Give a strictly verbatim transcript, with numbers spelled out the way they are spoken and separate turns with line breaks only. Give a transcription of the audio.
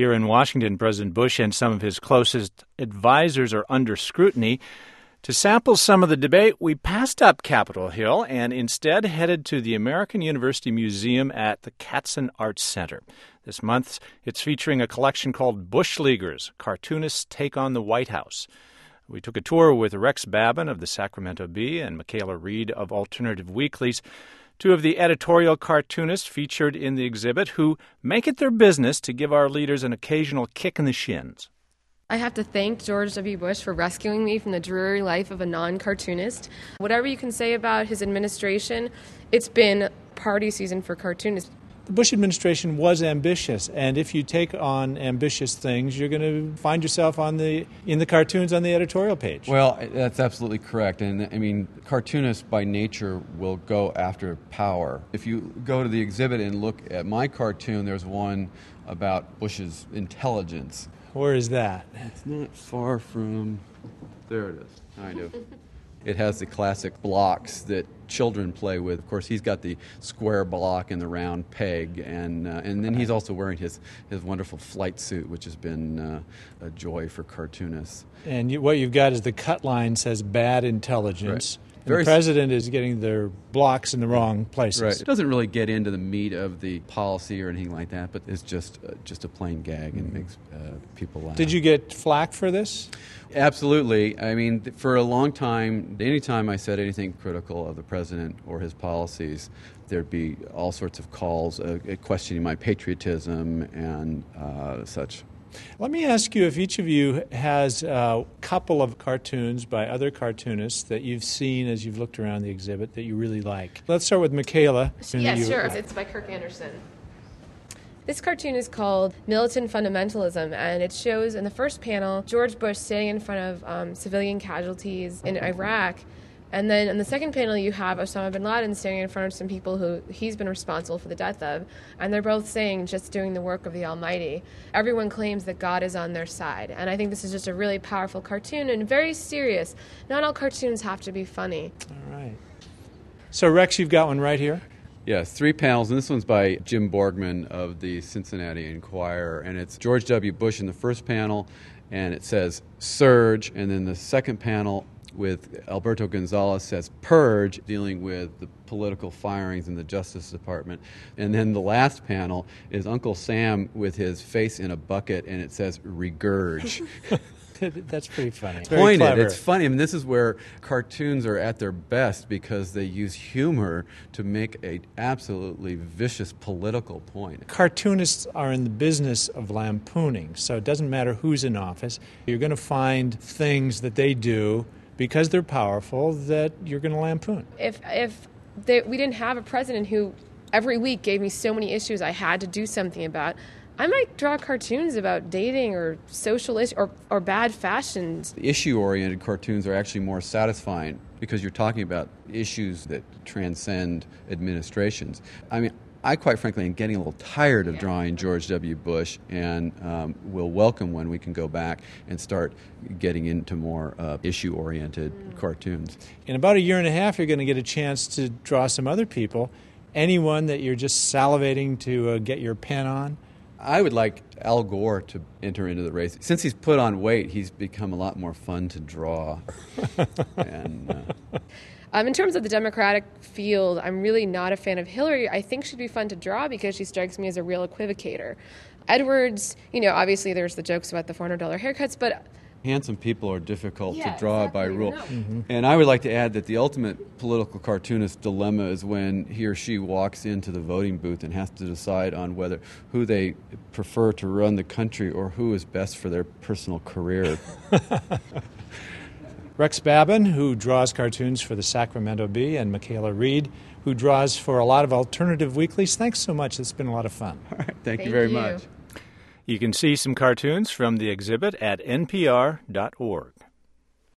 Here in Washington, President Bush and some of his closest advisors are under scrutiny. To sample some of the debate, we passed up Capitol Hill and instead headed to the American University Museum at the Katzen Arts Center. This month, it's featuring a collection called Bush Leaguers, Cartoonists Take on the White House. We took a tour with Rex Babin of the Sacramento Bee and Michaela Reed of Alternative Weeklies, two of the editorial cartoonists featured in the exhibit who make it their business to give our leaders an occasional kick in the shins.
I have to thank George W. Bush for rescuing me from the dreary life of a non-cartoonist. Whatever you can say about his administration, it's been party season for cartoonists.
The Bush administration was ambitious, and if you take on ambitious things, you're going to find yourself on the in the cartoons on the editorial page.
Well, that's absolutely correct. And I mean, cartoonists by nature will go after power. If you go to the exhibit and look at my cartoon, there's one about Bush's intelligence.
Where is that?
It's not far from... There it is, kind of. It has the classic blocks that children play with. Of course, he's got the square block and the round peg, and uh, and then he's also wearing his, his wonderful flight suit, which has been uh, a joy for cartoonists.
And you, what you've got is the cut line says bad intelligence.
Right.
The president is getting their blocks in the wrong places.
Right. It doesn't really get into the meat of the policy or anything like that, but it's just uh, just a plain gag and makes uh, people laugh.
Did you get flack for this?
Absolutely. I mean, for a long time, anytime I said anything critical of the president or his policies, there'd be all sorts of calls uh, questioning my patriotism and uh, such.
Let me ask you if each of you has a couple of cartoons by other cartoonists that you've seen as you've looked around the exhibit that you really like. Let's start with Michaela.
Yeah, sure. It's by Kirk Anderson. This cartoon is called Militant Fundamentalism, and it shows in the first panel George Bush standing in front of um, civilian casualties in Iraq. And then in the second panel, you have Osama bin Laden standing in front of some people who he's been responsible for the death of. And they're both saying, just doing the work of the Almighty. Everyone claims that God is on their side. And I think this is just a really powerful cartoon and very serious. Not all cartoons have to be funny.
All right. So, Rex, you've got one right here.
Yes, three panels, and this one's by Jim Borgman of the Cincinnati Enquirer. And it's George W. Bush in the first panel, and it says, Surge. And then the second panel with Alberto Gonzalez says Purge, dealing with the political firings in the Justice Department. And then the last panel is Uncle Sam with his face in a bucket, and it says Regurge.
That's pretty funny. It's
Pointed. It's funny. I mean, this is where cartoons are at their best because they use humor to make a absolutely vicious political point.
Cartoonists are in the business of lampooning, so it doesn't matter who's in office. You're going to find things that they do because they're powerful that you're going to lampoon.
If if they, we didn't have a president who every week gave me so many issues I had to do something about, I might draw cartoons about dating or social issues or, or bad fashions.
Issue-oriented cartoons are actually more satisfying because you're talking about issues that transcend administrations. I mean, I quite frankly am getting a little tired of drawing George W. Bush, and um, will welcome when we can go back and start getting into more uh, issue-oriented mm. cartoons.
In about a year and a half, you're going to get a chance to draw some other people. Anyone that you're just salivating to uh, get your pen on?
I would like Al Gore to enter into the race. Since he's put on weight, he's become a lot more fun to draw. and... Uh,
Um, in terms of the Democratic field, I'm really not a fan of Hillary. I think she'd be fun to draw because she strikes me as a real equivocator. Edwards, you know, obviously there's the jokes about the four hundred dollars haircuts, but...
Handsome people are difficult
yeah,
to draw
exactly,
by rule.
No.
Mm-hmm.
And I would like to add that the ultimate political cartoonist dilemma is when he or she walks into the voting booth and has to decide on whether who they prefer to run the country or who is best for their personal career.
Rex Babin, who draws cartoons for the Sacramento Bee, and Michaela Reed, who draws for a lot of alternative weeklies. Thanks so much. It's been a lot of fun.
All right. Thank,
Thank
you very
you.
much.
You can see some cartoons from the exhibit at N P R dot org.